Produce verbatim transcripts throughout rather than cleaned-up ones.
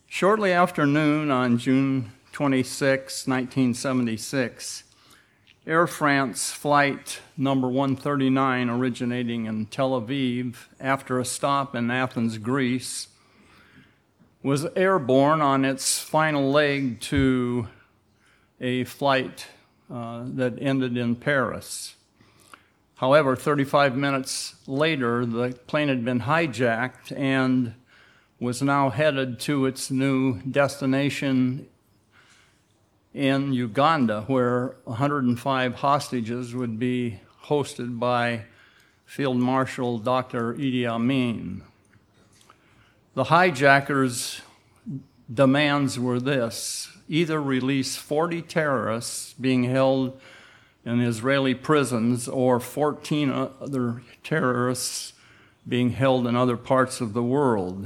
Shortly after noon on June twenty-sixth, nineteen seventy-six, Air France flight number one thirty-nine, originating in Tel Aviv after a stop in Athens, Greece, was airborne on its final leg to a flight uh, that ended in Paris. However, thirty-five minutes later, the plane had been hijacked and was now headed to its new destination in Uganda, where one hundred five hostages would be hosted by Field Marshal Doctor Idi Amin. The hijackers' demands were this: either release forty terrorists being held in Israeli prisons or fourteen other terrorists being held in other parts of the world,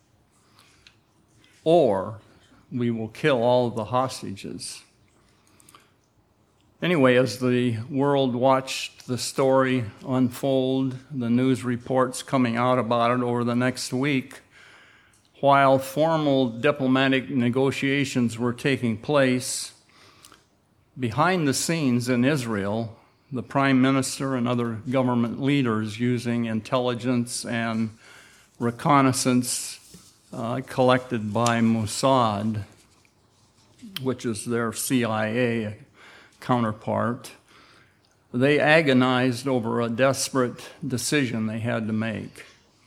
or we will kill all of the hostages. Anyway, as the world watched the story unfold, the news reports coming out about it over the next week, while formal diplomatic negotiations were taking place, behind the scenes in Israel, the prime minister and other government leaders, using intelligence and reconnaissance Uh, collected by Mossad, which is their C I A counterpart, they agonized over a desperate decision they had to make.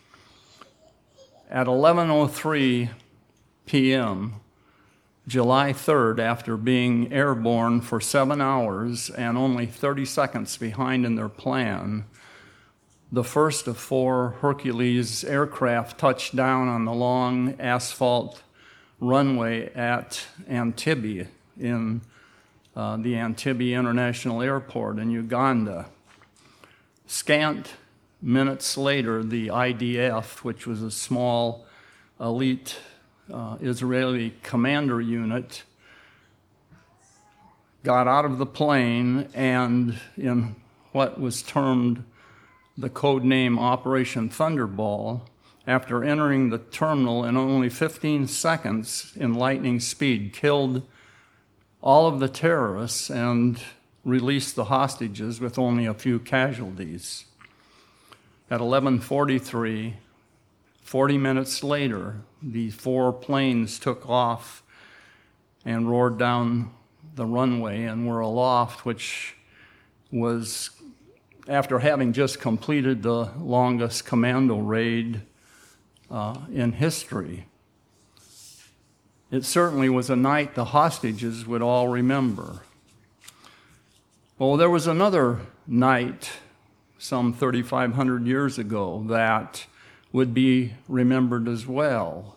At eleven oh three p.m., July third, after being airborne for seven hours and only thirty seconds behind in their plan, the first of four Hercules aircraft touched down on the long asphalt runway at Entebbe in uh, the Entebbe International Airport in Uganda. Scant minutes later, the I D F, which was a small elite uh, Israeli commander unit, got out of the plane and, in what was termed the code name Operation Thunderball, after entering the terminal in only fifteen seconds in lightning speed, killed all of the terrorists and released the hostages with only a few casualties. At eleven forty-three, forty minutes later, the four planes took off and roared down the runway and were aloft, which was after having just completed the longest commando raid uh, in history. It certainly was a night the hostages would all remember. Well, there was another night some thirty-five hundred years ago that would be remembered as well.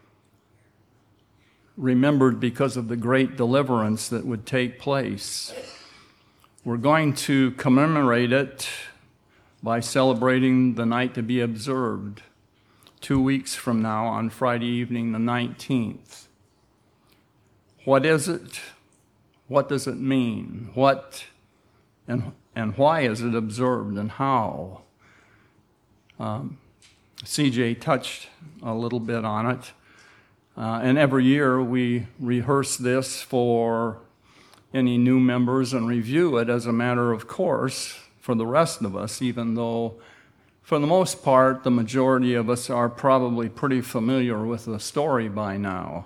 Remembered because of the great deliverance that would take place. We're going to commemorate it by celebrating the night to be observed two weeks from now on Friday evening, the nineteenth. What is it? What does it mean? What and, and why is it observed, and how? Um, C J touched a little bit on it. Uh, and every year we rehearse this for any new members and review it as a matter of course for the rest of us, even though for the most part the majority of us are probably pretty familiar with the story by now.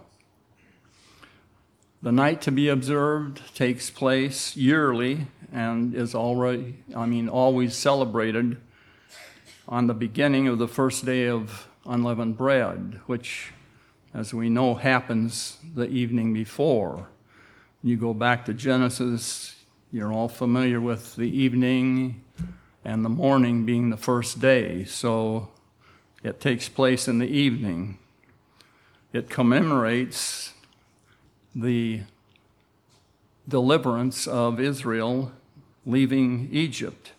The night to be observed takes place yearly and is already, I mean, always celebrated on the beginning of the first day of unleavened bread, which, as we know, happens the evening before. You go back to Genesis, you're all familiar with the evening and the morning being the first day, so it takes place in the evening. It commemorates the deliverance of Israel leaving Egypt.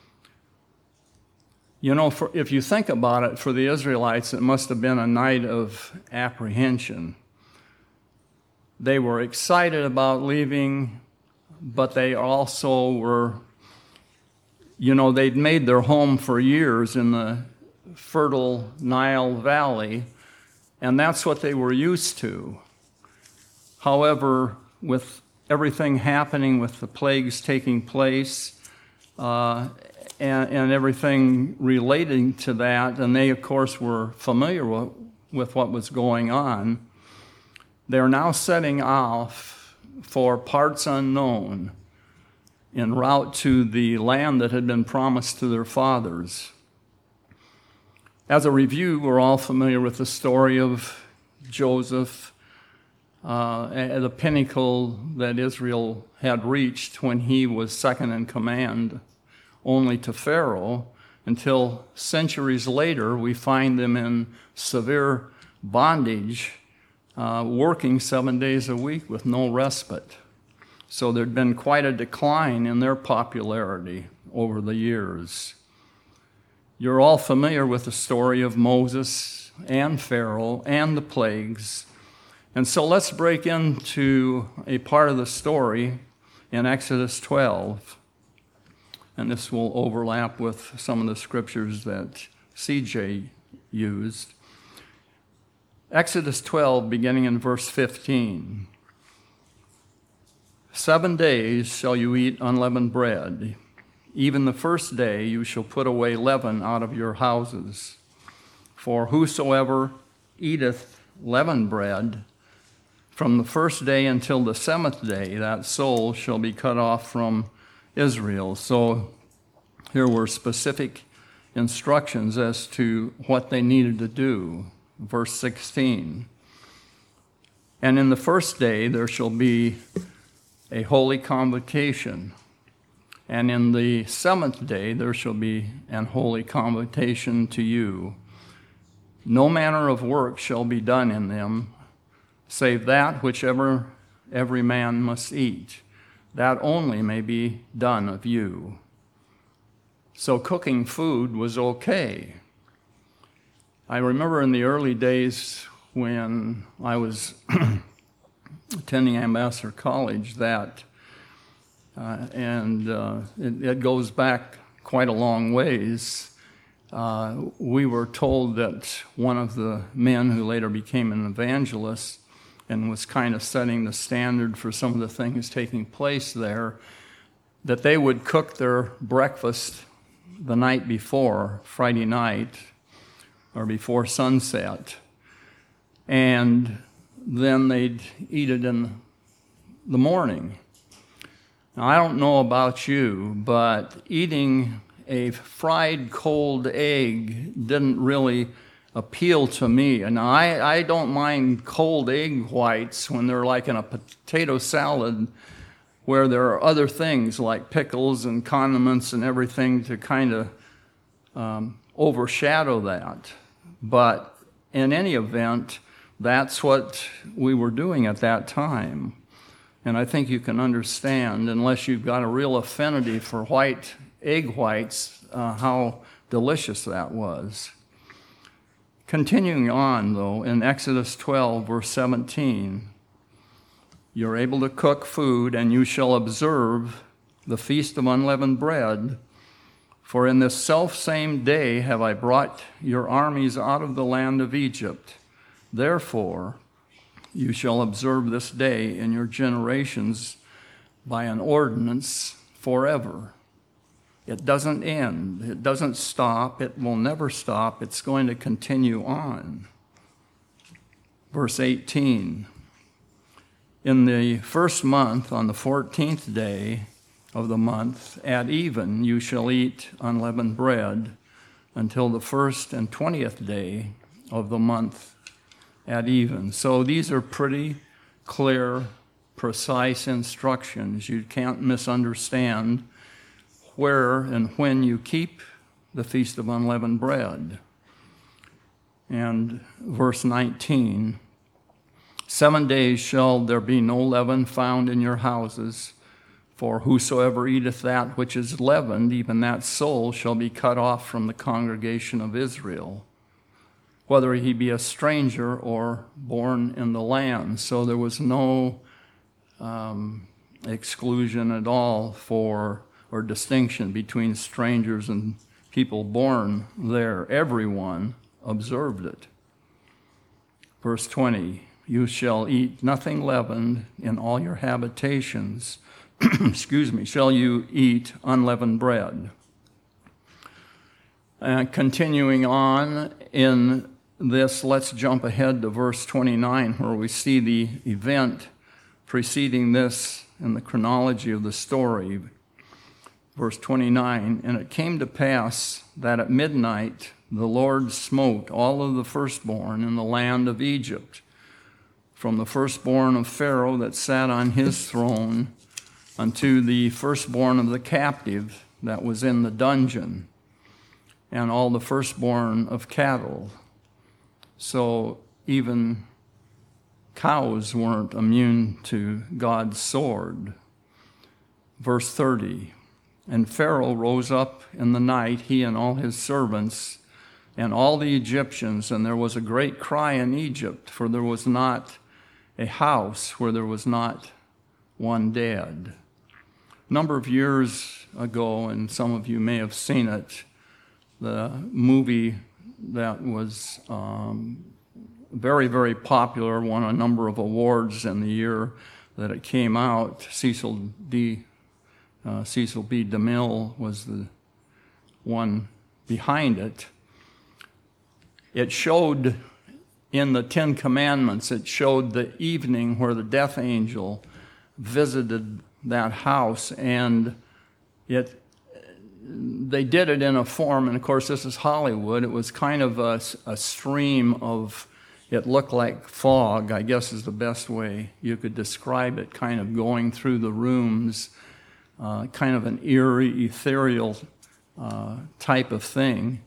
You know, for, if you think about it, for the Israelites, it must have been a night of apprehension. They were excited about leaving, but they also were, you know, they'd made their home for years in the fertile Nile Valley, and that's what they were used to. However, with everything happening, with the plagues taking place, uh, and, and everything relating to that, and they, of course, were familiar with, with what was going on, they're now setting off for parts unknown en route to the land that had been promised to their fathers. As a review, we're all familiar with the story of Joseph, uh, at the pinnacle that Israel had reached when he was second in command only to Pharaoh, until centuries later we find them in severe bondage, uh, working seven days a week with no respite. So there'd been quite a decline in their popularity over the years. You're all familiar with the story of Moses and Pharaoh and the plagues. And so let's break into a part of the story in Exodus twelve. And this will overlap with some of the scriptures that C J used. Exodus twelve, beginning in verse fifteen. Seven days shall you eat unleavened bread. Even the first day you shall put away leaven out of your houses. For whosoever eateth leavened bread, from the first day until the seventh day, that soul shall be cut off from Israel. So here were specific instructions as to what they needed to do. Verse sixteen. And in the first day there shall be a holy convocation, and in the seventh day there shall be an holy convocation to you. No manner of work shall be done in them, save that whichever every man must eat. That only may be done of you. So cooking food was okay. I remember in the early days when I was attending Ambassador College that, uh, and uh, it, it goes back quite a long ways, uh, we were told that one of the men who later became an evangelist and was kind of setting the standard for some of the things taking place there, that they would cook their breakfast the night before, Friday night, or before sunset, and then they'd eat it in the morning. Now, I don't know about you, but eating a fried cold egg didn't really appeal to me. And I, I don't mind cold egg whites when they're like in a potato salad where there are other things like pickles and condiments and everything to kind of um, overshadow that. But in any event, that's what we were doing at that time. And I think you can understand, unless you've got a real affinity for white egg whites, uh, how delicious that was. Continuing on, though, in Exodus twelve, verse seventeen, you're able to cook food, and you shall observe the feast of unleavened bread. For in this selfsame day have I brought your armies out of the land of Egypt. Therefore, you shall observe this day in your generations by an ordinance forever. It doesn't end. It doesn't stop. It will never stop. It's going to continue on. Verse eighteen. In the first month, on the fourteenth day of the month, at even, you shall eat unleavened bread until the first and twentieth day of the month at even. So these are pretty clear, precise instructions. You can't misunderstand where and when you keep the Feast of Unleavened Bread. And verse nineteen, seven days shall there be no leaven found in your houses, for whosoever eateth that which is leavened, even that soul shall be cut off from the congregation of Israel, whether he be a stranger or born in the land. So there was no um, exclusion at all for, or distinction between strangers and people born there. Everyone observed it. Verse twenty, you shall eat nothing leavened in all your habitations. Excuse me, shall you eat unleavened bread. And continuing on in this, let's jump ahead to verse twenty-nine, where we see the event preceding this in the chronology of the story. Verse twenty-nine, and it came to pass that at midnight the Lord smote all of the firstborn in the land of Egypt, from the firstborn of Pharaoh that sat on his throne unto the firstborn of the captive that was in the dungeon, and all the firstborn of cattle. So even cows weren't immune to God's sword. Verse thirty, and Pharaoh rose up in the night, he and all his servants, and all the Egyptians, and there was a great cry in Egypt, for there was not a house where there was not one dead. A number of years ago, and some of you may have seen it, the movie that was um, very, very popular, won a number of awards in the year that it came out. Cecil D. Uh, Cecil B. DeMille was the one behind it. It showed in the Ten Commandments, it showed the evening where the death angel visited that house, and it they did it in a form, and of course this is Hollywood, it was kind of a, a stream of, it looked like fog, I guess is the best way you could describe it, kind of going through the rooms, uh, kind of an eerie, ethereal uh, type of thing.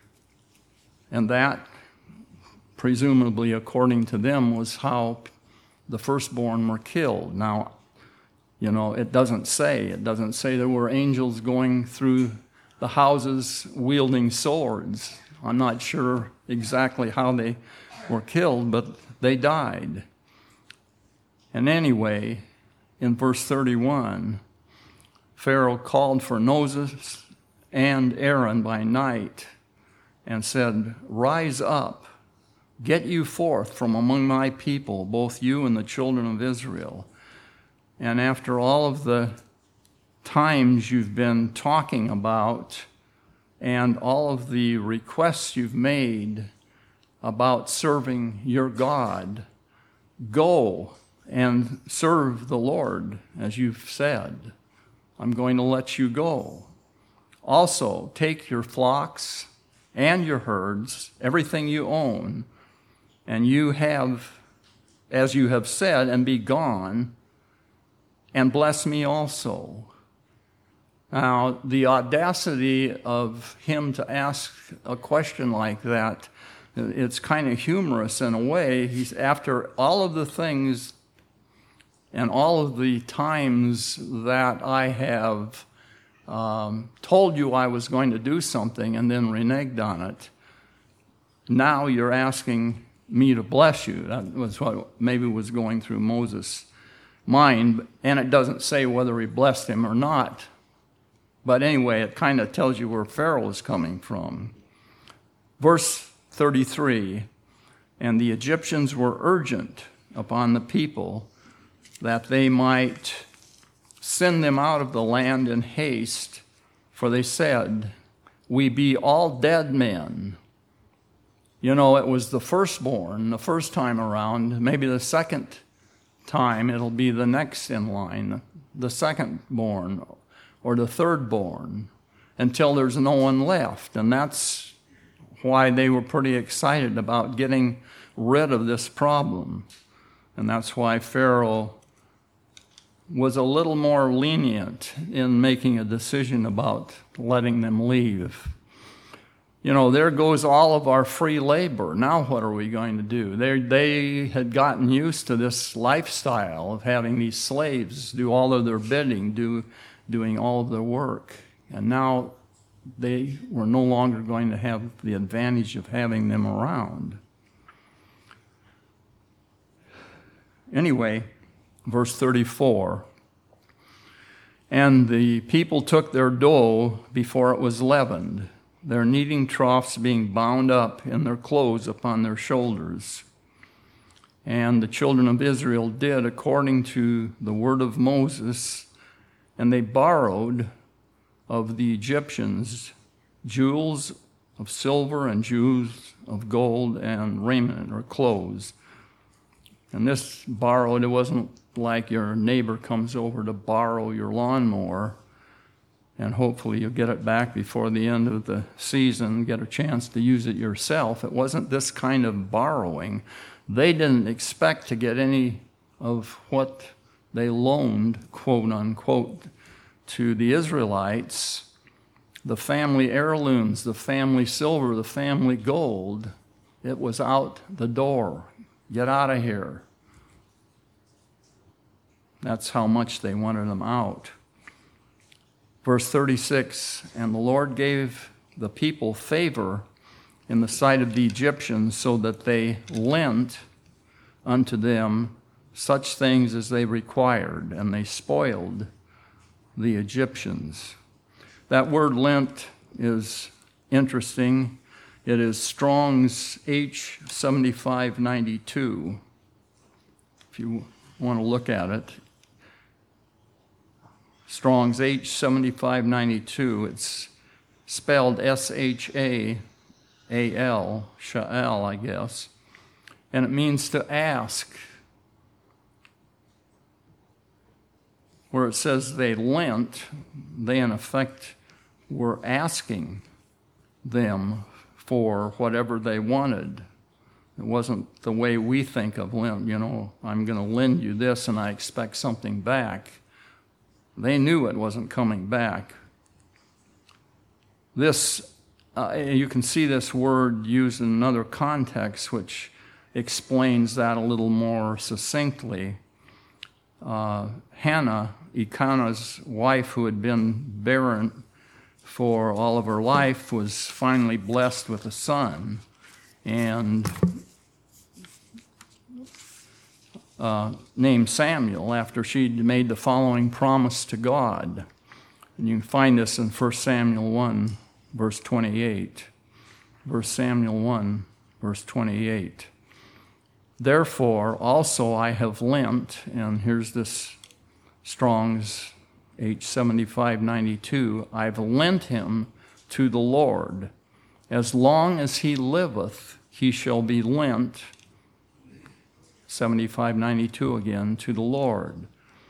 And that, presumably according to them, was how the firstborn were killed. Now, you know, it doesn't say. It doesn't say there were angels going through the houses wielding swords. I'm not sure exactly how they were killed, but they died. And anyway, in verse thirty-one, Pharaoh called for Moses and Aaron by night and said, rise up, get you forth from among my people, both you and the children of Israel. And after all of the times you've been talking about and all of the requests you've made about serving your God, go and serve the Lord, as you've said. I'm going to let you go. Also, take your flocks and your herds, everything you own, and you have, as you have said, and be gone, and bless me also. Now, the audacity of him to ask a question like that, it's kind of humorous in a way. He's after all of the things and all of the times that I have um, told you I was going to do something and then reneged on it, now you're asking me to bless you. That was what maybe was going through Moses' mind, and it doesn't say whether he blessed him or not. But anyway, it kind of tells you where Pharaoh is coming from. Verse thirty-three, and the Egyptians were urgent upon the people that they might send them out of the land in haste, for they said, we be all dead men. You know, it was the firstborn, the first time around. Maybe the second time it'll be the next in line, the second-born or the third-born, until there's no one left. And that's why they were pretty excited about getting rid of this problem. And that's why Pharaoh was a little more lenient in making a decision about letting them leave. You know, there goes all of our free labor. Now what are we going to do? They, they had gotten used to this lifestyle of having these slaves do all of their bidding, do, doing all of their work. And now they were no longer going to have the advantage of having them around. Anyway, verse thirty-four, and the people took their dough before it was leavened, their kneading troughs being bound up in their clothes upon their shoulders. And the children of Israel did according to the word of Moses, and they borrowed of the Egyptians jewels of silver and jewels of gold and raiment or clothes. And this borrowed, it wasn't like your neighbor comes over to borrow your lawnmower and hopefully you'll get it back before the end of the season, get a chance to use it yourself. It wasn't this kind of borrowing. They didn't expect to get any of what they loaned, quote unquote, to the Israelites. The family heirlooms, the family silver, the family gold, it was out the door. Get out of here. That's how much they wanted them out. Verse thirty-six, and the Lord gave the people favor in the sight of the Egyptians, so that they lent unto them such things as they required, and they spoiled the Egyptians. That word lent is interesting. It is Strong's H seventy-five ninety-two, if you want to look at it. Strong's H seventy-five ninety-two, it's spelled S H A A L, Sha'al, I guess, and it means to ask. Where it says they lent, they in effect were asking them for whatever they wanted. It wasn't the way we think of lend, you know, I'm going to lend you this and I expect something back. They knew it wasn't coming back. This, uh, you can see this word used in another context, which explains that a little more succinctly. Uh, Hannah, Elkanah's wife, who had been barren for all of her life, was finally blessed with a son, and uh, named Samuel after she'd made the following promise to God. And you can find this in First Samuel one, verse twenty-eight. First Samuel one, verse twenty-eight. Therefore, also I have lent, and here's this Strong's H seventy-five ninety-two, I've lent him to the Lord. As long as he liveth, he shall be lent, seventy-five ninety-two again, to the Lord.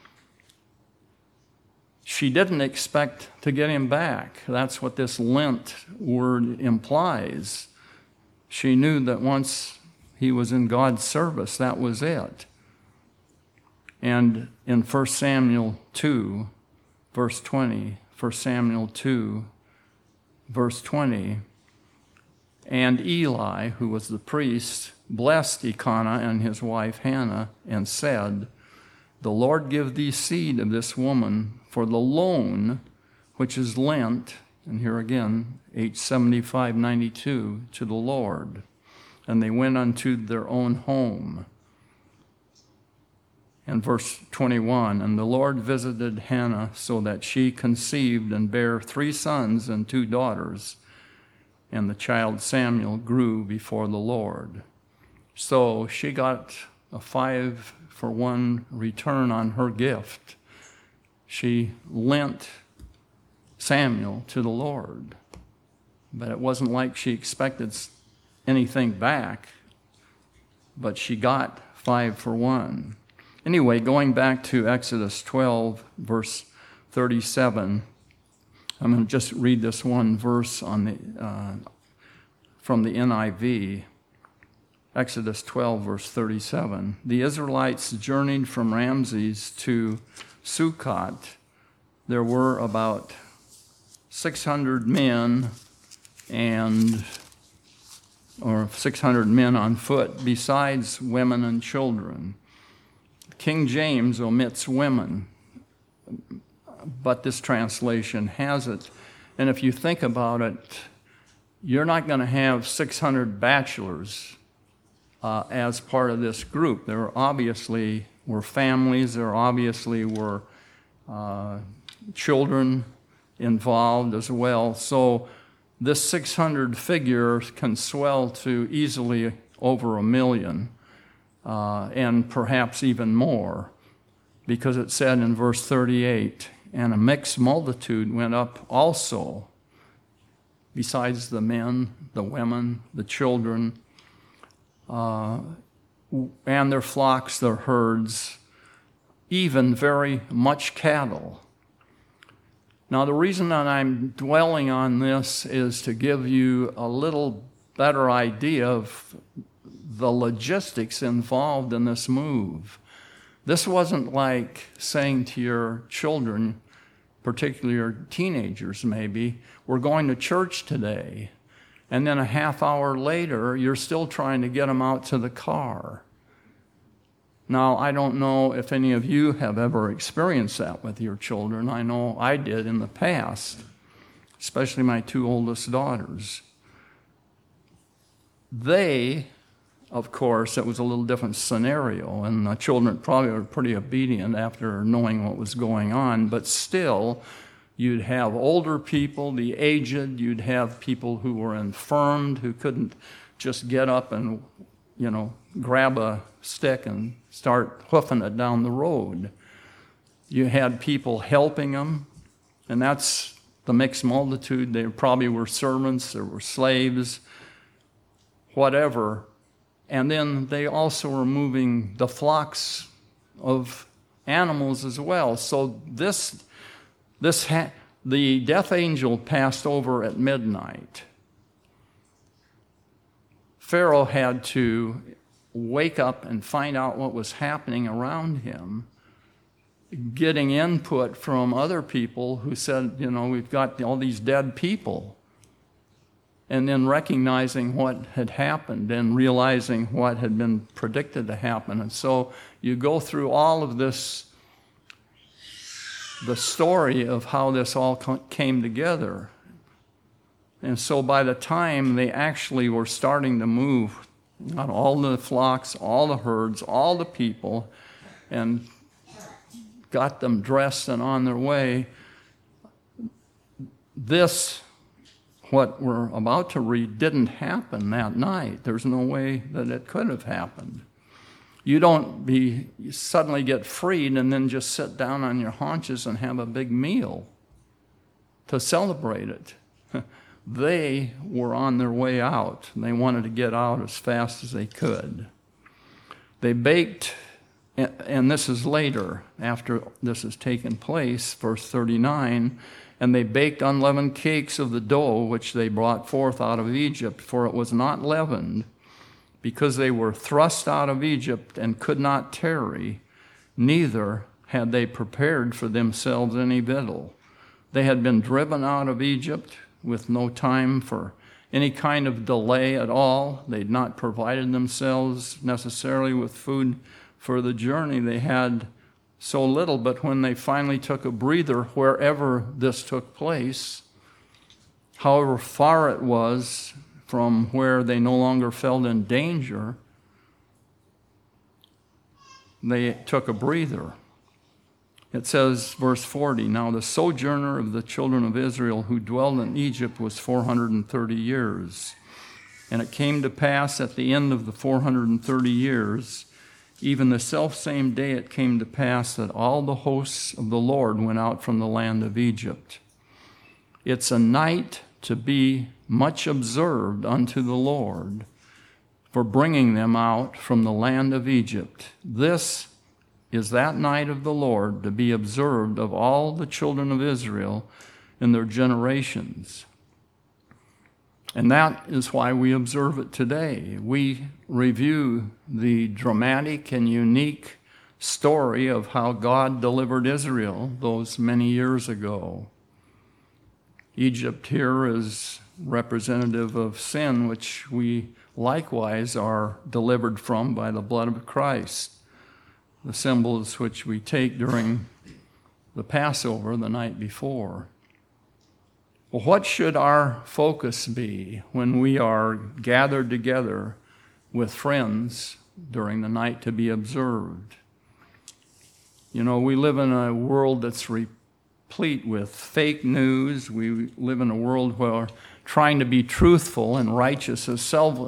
She didn't expect to get him back. That's what this lent word implies. She knew that once he was in God's service, that was it. And in First Samuel two, verse twenty, First Samuel two, verse twenty, and Eli, who was the priest, blessed Elkanah and his wife Hannah, and said, the Lord give thee seed of this woman for the loan which is lent, and here again, H seventy-five ninety-two, to the Lord. And they went unto their own home. And verse twenty-one, and the Lord visited Hannah so that she conceived and bare three sons and two daughters, and the child Samuel grew before the Lord. So she got a five for one return on her gift. She lent Samuel to the Lord, but it wasn't like she expected anything back, but she got five for one. Anyway, going back to Exodus twelve, verse thirty-seven, I'm going to just read this one verse on the uh, from the N I V. Exodus twelve, verse thirty-seven. The Israelites journeyed from Ramses to Sukkot. There were about six hundred men and or six hundred men on foot, besides women and children. King James omits women, but this translation has it. And if you think about it, you're not going to have six hundred bachelors uh, as part of this group. There obviously were families, there obviously were uh, children involved as well. So this six hundred figure can swell to easily over a million. uh, and perhaps even more, because it said in verse thirty-eight, and a mixed multitude went up also, besides the men, the women, the children, uh, and their flocks, their herds, even very much cattle. Now, the reason that I'm dwelling on this is to give you a little better idea of the logistics involved in this move. This wasn't like saying to your children, particularly your teenagers maybe, we're going to church today. And then a half hour later, you're still trying to get them out to the car. Now, I don't know if any of you have ever experienced that with your children. I know I did in the past, especially my two oldest daughters. They, of course, it was a little different scenario, and the children probably were pretty obedient after knowing what was going on, but still, you'd have older people, the aged, you'd have people who were infirmed, who couldn't just get up and, you know, grab a stick and start hoofing it down the road. You had people helping them, and that's the mixed multitude. They probably were servants, there were slaves, whatever. And then they also were moving the flocks of animals as well. So this, this ha- the death angel passed over at midnight. Pharaoh had to wake up and find out what was happening around him, getting input from other people who said, you know, we've got all these dead people, and then recognizing what had happened and realizing what had been predicted to happen. And so you go through all of this, the story of how this all came together. And so by the time they actually were starting to move, got all the flocks, all the herds, all the people, and got them dressed and on their way, this, what we're about to read, didn't happen that night. There's no way that it could have happened. You don't be you suddenly get freed and then just sit down on your haunches and have a big meal to celebrate it. They were on their way out, and they wanted to get out as fast as they could. They baked, and this is later, after this has taken place, verse thirty-nine, and they baked unleavened cakes of the dough which they brought forth out of Egypt, for it was not leavened, because they were thrust out of Egypt and could not tarry, neither had they prepared for themselves any victual. They had been driven out of Egypt with no time for any kind of delay at all. They'd not provided themselves necessarily with food for the journey. They had so little, but when they finally took a breather, wherever this took place, however far it was from where they no longer felt in danger, they took a breather. It says, verse forty, now the sojourner of the children of Israel who dwelled in Egypt was four hundred thirty years. And it came to pass at the end of the four hundred thirty years, even the selfsame day it came to pass that all the hosts of the Lord went out from the land of Egypt. It's a night to be much observed unto the Lord for bringing them out from the land of Egypt. This is that night of the Lord to be observed of all the children of Israel in their generations. And that is why we observe it today. We review the dramatic and unique story of how God delivered Israel those many years ago. Egypt here is representative of sin, which we likewise are delivered from by the blood of Christ. The symbols which we take during the Passover the night before. Well, what should our focus be when we are gathered together with friends during the night to be observed? You know, we live in a world that's replete with fake news. We live in a world where trying to be truthful and righteous is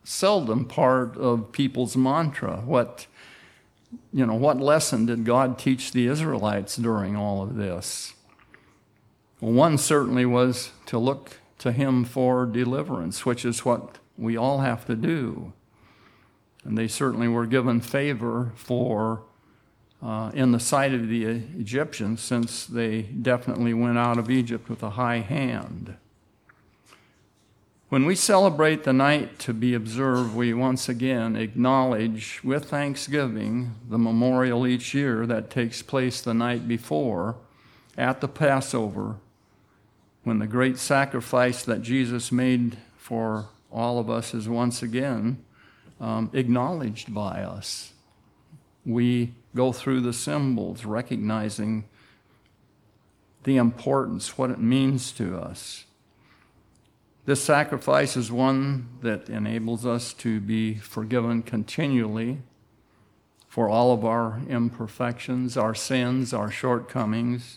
seldom part of people's mantra. What, you know, what lesson did God teach the Israelites during all of this? Well, one certainly was to look to him for deliverance, which is what we all have to do. And they certainly were given favor for uh, in the sight of the Egyptians, since they definitely went out of Egypt with a high hand. When we celebrate the night to be observed, we once again acknowledge with thanksgiving the memorial each year that takes place the night before at the Passover, when the great sacrifice that Jesus made for all of us is once again um, acknowledged by us. We go through the symbols, recognizing the importance, what it means to us. This sacrifice is one that enables us to be forgiven continually for all of our imperfections, our sins, our shortcomings.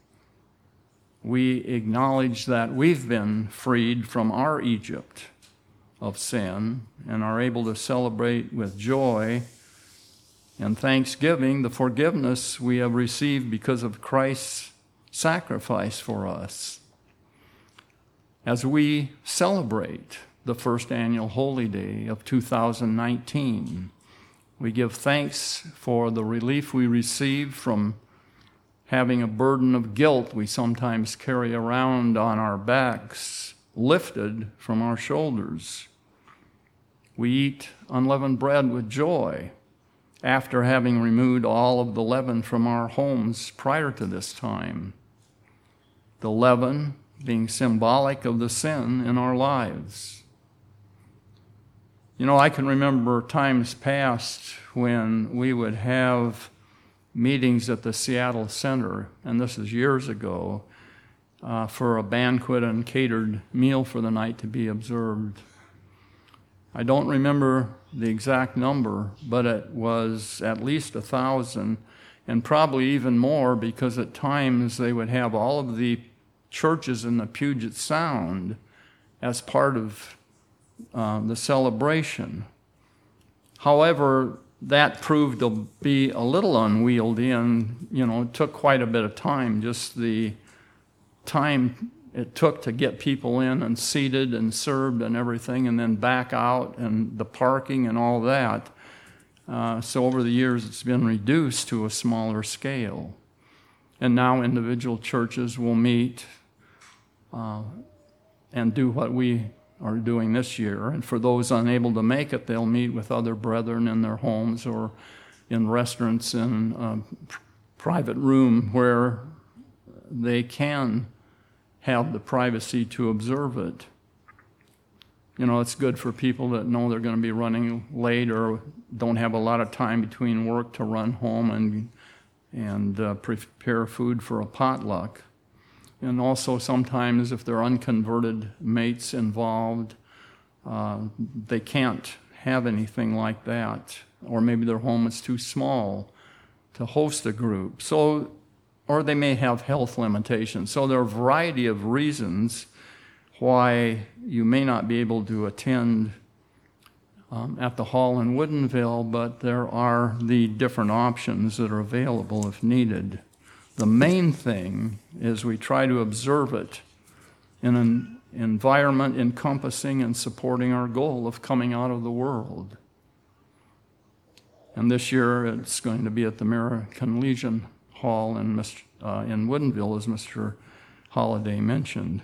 We acknowledge that we've been freed from our Egypt of sin and are able to celebrate with joy and thanksgiving the forgiveness we have received because of Christ's sacrifice for us. As we celebrate the first annual Holy Day of two thousand nineteen, we give thanks for the relief we receive from having a burden of guilt we sometimes carry around on our backs, lifted from our shoulders. We eat unleavened bread with joy after having removed all of the leaven from our homes prior to this time. The leaven being symbolic of the sin in our lives. You know, I can remember times past when we would have meetings at the Seattle Center, and this is years ago, uh, for a banquet and catered meal for the night to be observed. I don't remember the exact number, but it was at least a thousand, and probably even more, because at times they would have all of the churches in the Puget Sound as part of uh, the celebration. However, that proved to be a little unwieldy, and, you know, it took quite a bit of time, just the time it took to get people in and seated and served and everything, and then back out, and the parking and all that. Uh, so over the years, it's been reduced to a smaller scale. And now individual churches will meet uh, and do what we are doing this year. And for those unable to make it, they'll meet with other brethren in their homes or in restaurants in a private room where they can have the privacy to observe it. You know, it's good for people that know they're going to be running late or don't have a lot of time between work to run home and and uh, prepare food for a potluck. And also sometimes if there are unconverted mates involved, uh, they can't have anything like that. Or maybe their home is too small to host a group. So, or they may have health limitations. So there are a variety of reasons why you may not be able to attend um, at the hall in Woodinville, but there are the different options that are available if needed. The main thing is we try to observe it in an environment encompassing and supporting our goal of coming out of the world. And this year it's going to be at the American Legion Hall in, uh, in Woodinville, as Mister Holliday mentioned.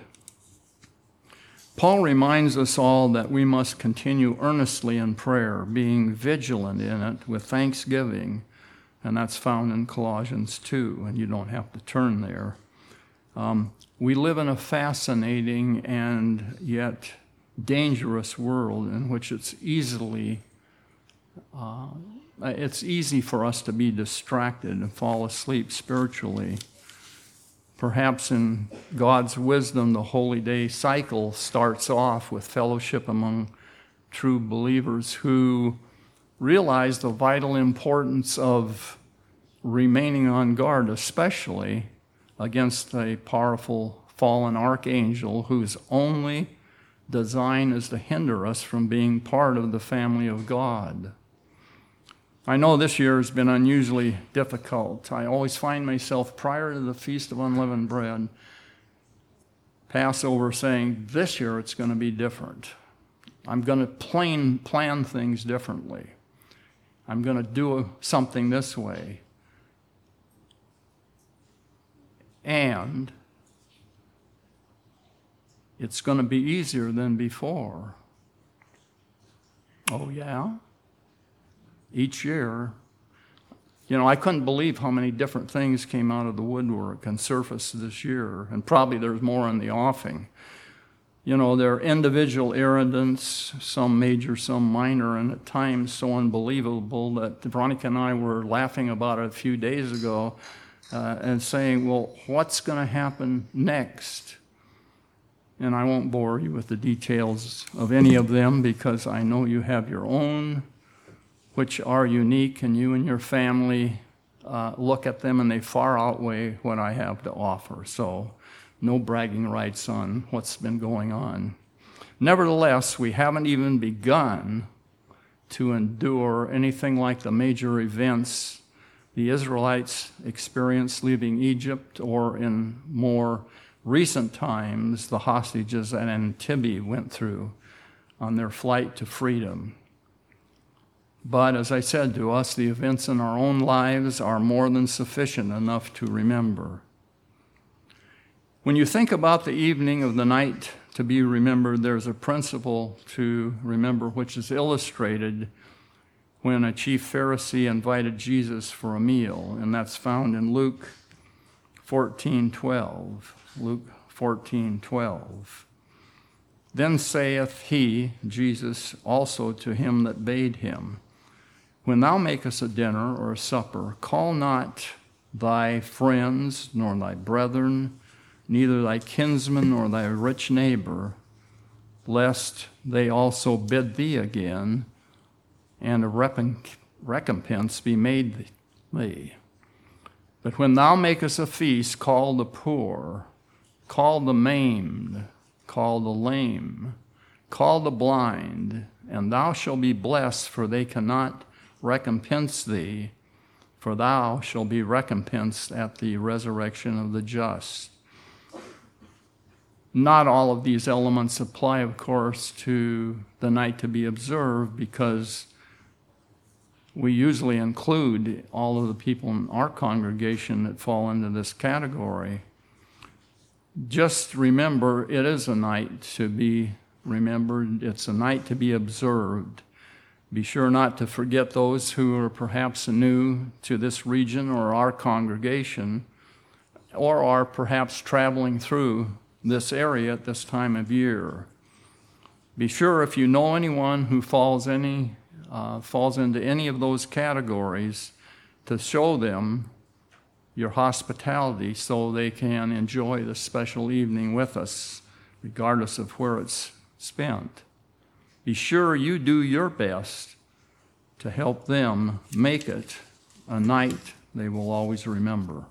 Paul reminds us all that we must continue earnestly in prayer, being vigilant in it with thanksgiving, and that's found in Colossians two, and you don't have to turn there. Um, we live in a fascinating and yet dangerous world in which it's easily, uh, it's easy for us to be distracted and fall asleep spiritually. Perhaps in God's wisdom, the Holy Day cycle starts off with fellowship among true believers who realize the vital importance of remaining on guard, especially against a powerful fallen archangel whose only design is to hinder us from being part of the family of God. I know this year has been unusually difficult. I always find myself prior to the Feast of Unleavened Bread, Passover, saying, this year it's going to be different. I'm going to plan, plan things differently. I'm going to do something this way. And it's going to be easier than before. Oh, yeah? Each year, you know, I couldn't believe how many different things came out of the woodwork and surface this year, and probably there's more on the offing. You know, there are individual irritants, some major, some minor, and at times so unbelievable that Veronica and I were laughing about it a few days ago uh, and saying, well, what's going to happen next? And I won't bore you with the details of any of them because I know you have your own, which are unique, and you and your family uh, look at them and they far outweigh what I have to offer. So no bragging rights on what's been going on. Nevertheless, we haven't even begun to endure anything like the major events the Israelites experienced leaving Egypt, or in more recent times, the hostages that Entebbe went through on their flight to freedom. But as I said to us, the events in our own lives are more than sufficient enough to remember. When you think about the evening of the night to be remembered, there's a principle to remember which is illustrated when a chief Pharisee invited Jesus for a meal, and that's found in Luke fourteen twelve. Luke fourteen twelve. Then saith he, Jesus, also to him that bade him, when thou makest a dinner or a supper, call not thy friends, nor thy brethren, neither thy kinsman, nor thy rich neighbor, lest they also bid thee again, and a recompense be made thee. But when thou makest a feast, call the poor, call the maimed, call the lame, call the blind, and thou shalt be blessed, for they cannot recompense thee, for thou shalt be recompensed at the resurrection of the just. Not all of these elements apply, of course, to the night to be observed, because we usually include all of the people in our congregation that fall into this category. Just remember, it is a night to be remembered. It's a night to be observed. Be sure not to forget those who are perhaps new to this region or our congregation, or are perhaps traveling through this area at this time of year. Be sure, if you know anyone who falls any uh, falls into any of those categories, to show them your hospitality so they can enjoy the special evening with us, regardless of where it's spent. Be sure you do your best to help them make it a night they will always remember.